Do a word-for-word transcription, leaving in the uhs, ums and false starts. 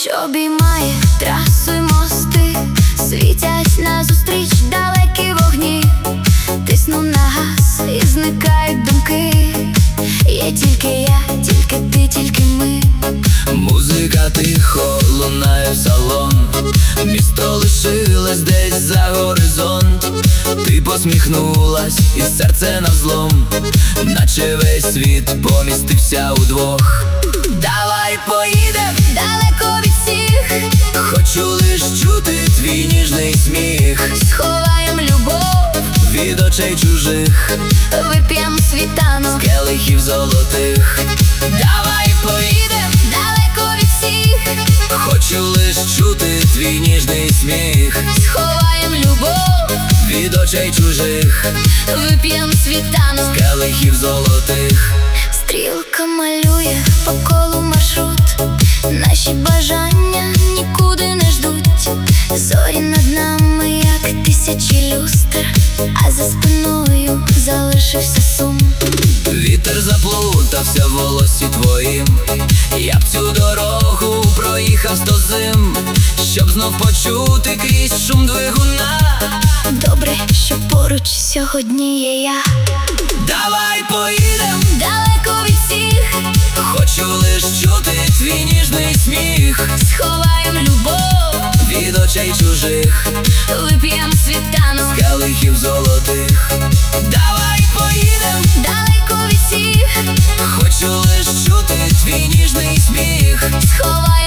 що обіймає трасу й мости, світять назустріч далекі вогні. Тисну на газ і зникають думки. Є тільки я, тільки ти, тільки ми. Музика тихо лунає в салон, місто лишилось десь за горизонт. Ти посміхнулась і серце навзлом, наче весь світ помістився удвох. Давай поїдем Далеко від всіх, хочу лиш чути твій ніжний сміх. сховаєм любов Від очей чужих, вип'єм світанок, келихів золотих. Давай поїдем далеко від всіх, хочу лиш чути твій ніжний сміх. сховаєм любов Від очей чужих, вип'єм світанок. келихів золотих. Стрілка малює по колу маршрут, наші бажання нікуди не ждуть. Зорі над нами, як тисячі люстр, а за спиною залишився сум. Вітер заплутався в волосі твоїм, я б цю дорогу проїхав сто зим, щоб знов почути крізь шум двигуна. Добре, що поруч сьогодні є я. Давай поїдем Далеко від всіх, хочу лиш чути твій ніжний сміх. сховаєм любов Від очей чужих, вип'єм світанок. келихів золотих. Давай поїдем Далеко від всіх, хочу лиш чути твій ніжний сміх. сховаєм